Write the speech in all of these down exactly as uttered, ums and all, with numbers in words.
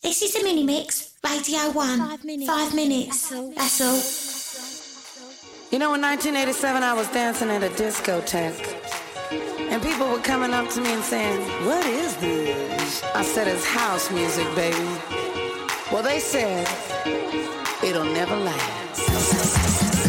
This is a mini mix, Radio One. Five minutes. Five minutes. That's all. That's all. You know, in nineteen eighty-seven, I was dancing at a discotheque, and people were coming up to me and saying, "What is this?" I said, "It's house music, baby." Well, they said, "It'll never last."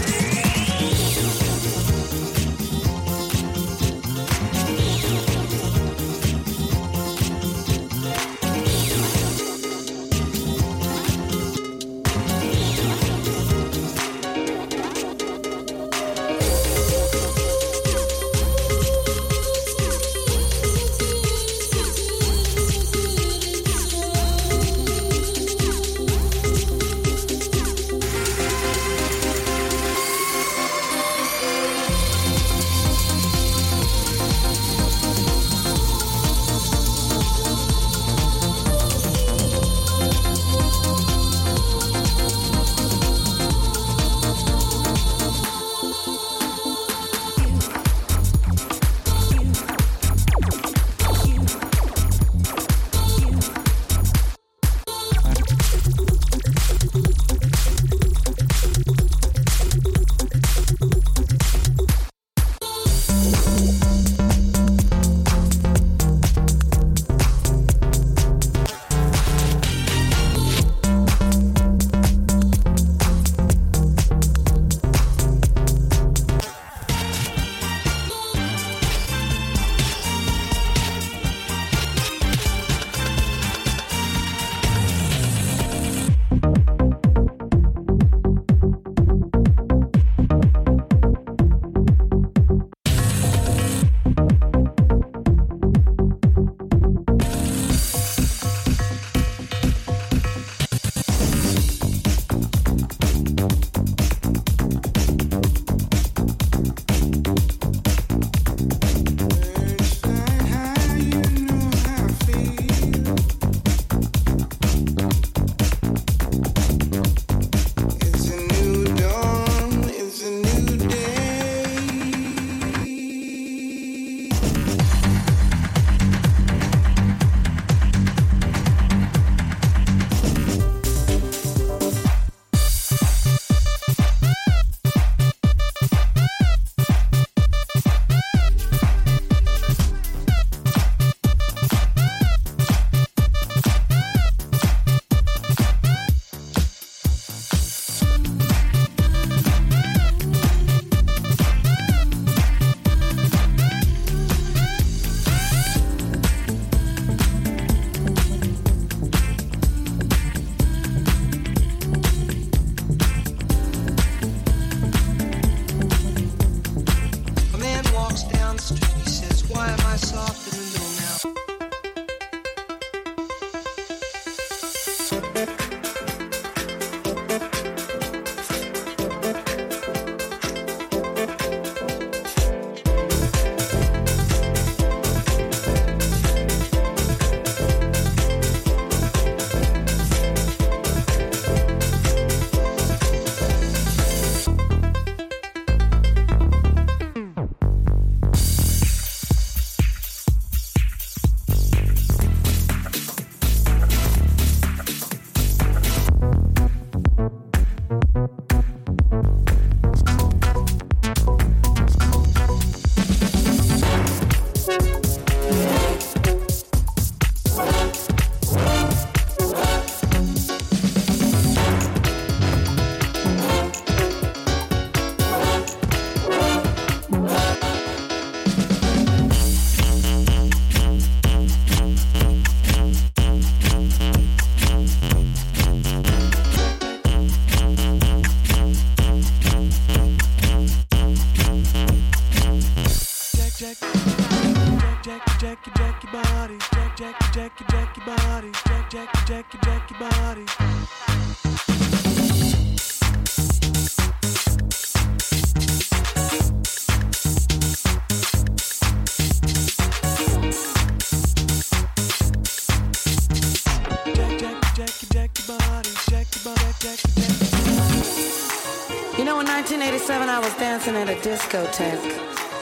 You know, in nineteen eighty-seven, I was dancing at a discotheque,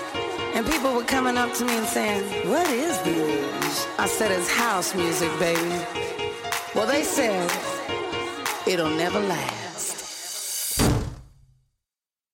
and people were coming up to me and saying, "What is this?" I said, "It's house music, baby." Well, they said it'll never last.